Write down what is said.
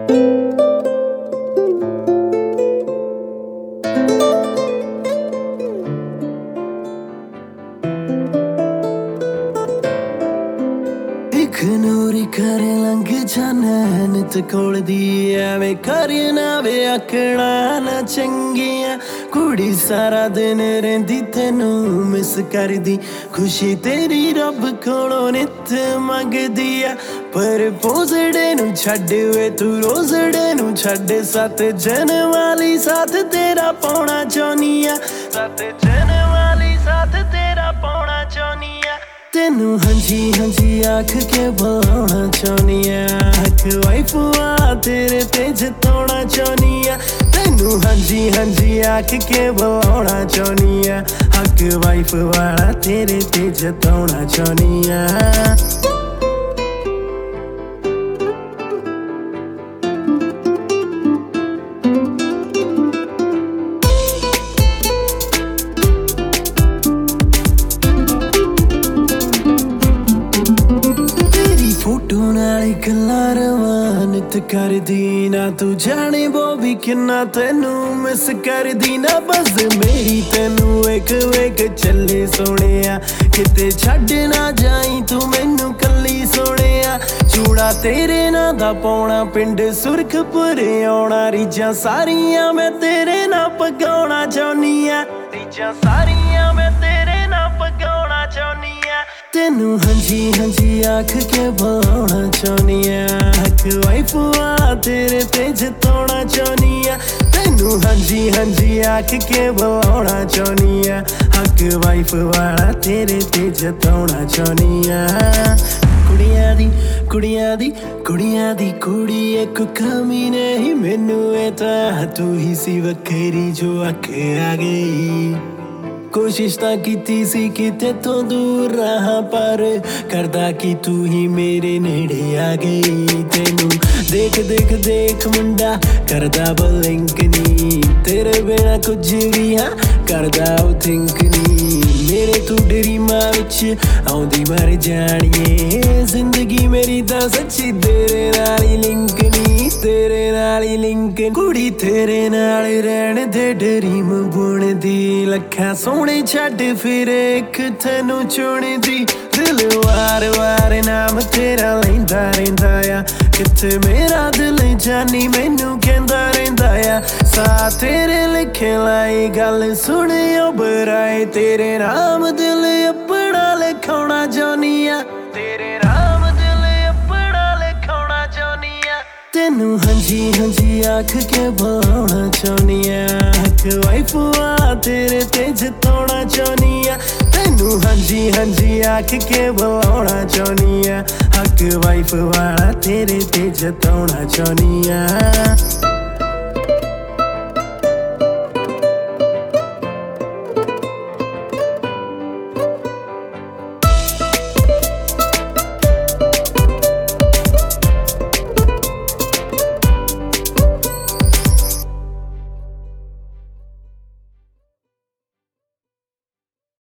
ignore ਕਰ ਲੰਘ ਜਾਣਾ ਨਿਤ ਕੋਲ ਦੀ ਐਵੇਂ ਕਰੇ ਨਾ ਵੇ ਆਖਣਾ ਨਾ ਚੰਗੀਆਂ ਕੁੜੀ ਸਾਰਾ ਦਿਨ ਰਹਿੰਦੀ ਤੈਨੂੰ ਮਿਸ ਕਰਦੀ ਖੁਸ਼ੀ ਤੇਰੀ ਰੱਬ ਕੋਲੋਂ ਨਿਤ ਮੰਗਦੀ ਆ ਪਰ ਪੋਜ਼ੜੇ ਨੂੰ ਛੱਡ ਵੇ ਤੂੰ ਰੋਜ਼ੜੇ ਨੂੰ ਛੱਡ 7 ਜਨਮ ਵਾਲੀ ਸਾਥ ਤੇਰਾ ਪਾਉਣਾ ਚਾਹੁੰਦੀ ਆ 7 ਜਨਮ ਵਾਲੀ ਸਾਥ ਤੇਰਾ ਪਾਉਣਾ ਚਾਹੁੰਦੀ ਆ ਤੈਨੂੰ ਹਾਂਜੀ ਹਾਂਜੀ ਆਖ ਕੇ ਬੁਲਾਉਣਾ ਚਾਹੁੰਦੀ ਆ ਹੱਕ ਵਾਈਫ ਵਾਲਾ ਤੇਰੇ ਤੇ ਜਿਤਾਉਣਾ ਚਾਹੁੰਦੀ ਆ ਤੈਨੂੰ ਹਾਂਜੀ ਹਾਂਜੀ ਆਖ ਕੇ ਬੁਲਾਉਣਾ ਚਾਹੁੰਦੀ ਆ ਹੱਕ ਵਾਈਫ ਵਾਲਾ ਤੇਰੇ ਤੇ ਜਿਤਾਉਣਾ ਚਾਹੁੰਦੀ ਆ ਫੋਟੋ ਨਾਲ ਗੱਲਾਂ ਰਵਾਨਤ ਕਰਦੀ ਨਾ ਤੂੰ ਜਾਣੇ ਬੋਬੀ ਕਿੰਨਾ ਤੈਨੂੰ ਮਿਸ ਕਰਦੀ ਨਾ ਬਸ ਮੇਰੀ ਤੈਨੂੰ ਵੇਖ ਚੱਲੇ ਸੋਹਣਿਆ ਕਿਤੇ ਛੱਡ ਨਾ ਜਾਈ ਤੂੰ ਮੈਨੂੰ ਕੱਲੀ ਸੋਹਣਿਆ ਚੂੜਾ ਤੇਰੇ ਨਾਂ ਦਾ ਪਾਉਣਾ ਪਿੰਡ ਸੁਰਖਪੁਰ ਆਉਣਾ ਰੀਝਾਂ ਸਾਰੀਆਂ ਮੈਂ ਤੇਰੇ ਨਾਲ ਪਗਾਉਣਾ ਚਾਹੁੰਦੀ ਆ ਰੀਝਾਂ ਸਾਰੀਆਂ ਮੈਂ ਤੇਰੇ ਨਾਲ ਪਗਾਉਣਾ ਚਾਹੁੰਦੀ ਆ ਤੈਨੂੰ ਹਾਂਜੀ ਹਾਂਜੀ ਆਖ ਕੇ ਬੁਲਾਉਣਾ ਚਾਹੁੰਦੀ ਆ ਹੱਕ ਵਾਈਫ ਵਾਲਾ ਤੇਰੇ ਤੇ ਜਿਤਾਉਣਾ ਚਾਹੁੰਦੀ ਆ ਤੈਨੂੰ ਹਾਂਜੀ ਹਾਂਜੀ ਆਖ ਕੇ ਬੁਲਾਉਣਾ ਚਾਹੁੰਦੀ ਆ ਹੱਕ ਵਾਈਫ ਵਾਲਾ ਤੇਰੇ ਤੇ ਜਿਤਾਉਣਾ ਚਾਹੁੰਦੀ ਆ ਕੁੜੀਆਂ ਦੀ ਕੁੜੀ ਇੱਕ ਕਮੀ ਨਹੀਂ ਮੈਨੂੰ ਇਹ ਤਾਂ ਤੂੰ ਹੀ ਸੀ ਵੱਖਰੀ ਜੋ ਅੱਖ ਆ ਗਈ ਕੋਸ਼ਿਸ਼ ਤਾਂ ਕੀਤੀ ਸੀ ਕਿ ਤੇਥੋਂ ਦੂਰ ਰਹਾਂ ਪਰ ਕਰਦਾ ਕਿ ਤੂੰ ਹੀ ਮੇਰੇ ਨੇੜੇ ਆ ਗਈ ਤੈਨੂੰ ਦੇਖ ਮੁੰਡਾ ਕਰਦਾ ਬਲਿੰਕ ਨੀ ਤੇਰੇ ਬਿਨਾ ਕੁਝ ਵੀ ਹਾਂ ਕਰਦਾ ਉਹ ਥਿੰਕ ਨੀ ਮੇਰੇ ਤੂੰ ਡਰੀਮਾਂ ਵਿੱਚ ਆਉਂਦੀ ਮਰ ਜਾਣੀਏ ਜ਼ਿੰਦਗੀ ਮੇਰੀ ਤਾਂ ਸੱਚੀ ਤੇਰੇ ਨਾਲ ਹੀ ਲਿੰਕ ਨੀ ਤੇਰੇ ਨਾਲ ਹੀ ਲਿੰਕ ਕੁੜੀ ਤੇਰੇ ਨਾਲ ਰਹਿਣ ਦੇ ਡਰੀਮ ਬੁਣਦੀ ਲੱਖਾਂ ਸੋਹਣੇ ਛੱਡ ਫਿਰ ਇੱਕ ਤੈਨੂੰ ਚੁਣਦੀ ਦਿਲ ਵਾਰ ਨਾਮ ਤੇਰਾ ਲੈਂਦਾ ਰਹਿੰਦਾ ਆ ਕਿੱਥੇ ਮੇਰਾ ਦਿਲ ਜਾਨੀ ਮੈਨੂੰ ਕਹਿੰਦਾ ਰਹਿੰਦਾ ਆ ਸਾ ਤੇਰੇ ਲਿਖੇ ਲਾਈ ਗੱਲ ਸੁਣਿਓ ਬਰਾਏ ਤੇਰੇ ਨਾਮ ਦਿਲ ਆਪਣਾ ਲਿਖਾਉਣਾ ਚਾਹੁੰਦੀ ਆ ਤੇਰੇ ਨਾਮ ਦਿਲ ਆਪਣਾ ਲਿਖਾਉਣਾ ਚਾਹੁੰਦੀ ਆ ਤੈਨੂੰ ਹਾਂਜੀ ਹਾਂਜੀ ਆਖ ਕੇ ਬੁਲਾਉਣਾ ਚਾਹੁੰਦੀ ਆ ਹੱਕ ਵਾਈਫ ਵਾਲਾ ਤੇਰੇ ਤੇ ਜਿਤਾਉਣਾ ਚਾਹੁੰਦੀ ਆ ਤੈਨੂੰ ਹਾਂਜੀ ਹਾਂਜੀ ਆਖ ਕੇ ਬੁਲਾਉਣਾ ਚਾਹੁੰਦੀ ਆ ਹੱਕ ਵਾਈਫ ਵਾਲਾ ਤੇਰੇ ਤੇ ਜਿਤਾਉਣਾ ਚਾਹੁੰਦੀ ਆ